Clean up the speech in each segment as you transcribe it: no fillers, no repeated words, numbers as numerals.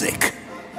music.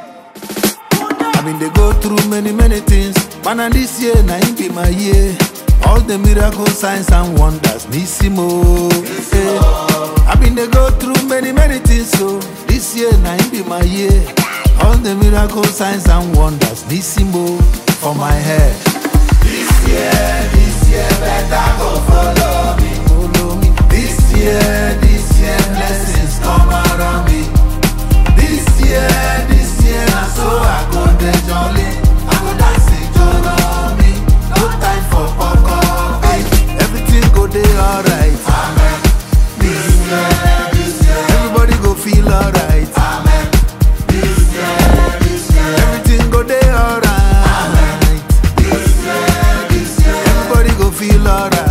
I mean, they go through many things, man, and this year, now it be my year. All the miracle signs and wonders, Nissimo. I mean, they go through many things, so this year, now it be my year. All the miracle signs and wonders, Nissimo, for my head. This year, better go follow me. This year, blessings come around me. This year, now so I go dey jolly. I go dance in Jolomi. No time for popcorn. Everything go dey alright. Amen. This year, Everybody go feel alright. amen. This year, Everything go dey alright. this year, Everybody go feel alright.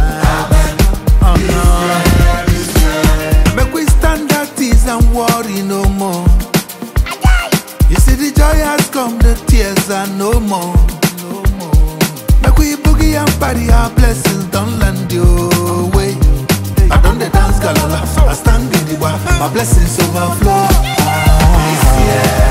Make we stand at ease and worry no more. You see the joy has come, the tears are no more. Make we boogie and party, our blessings don't land your way. I done the dance galala, I stand in the bar, my blessings overflow. this year.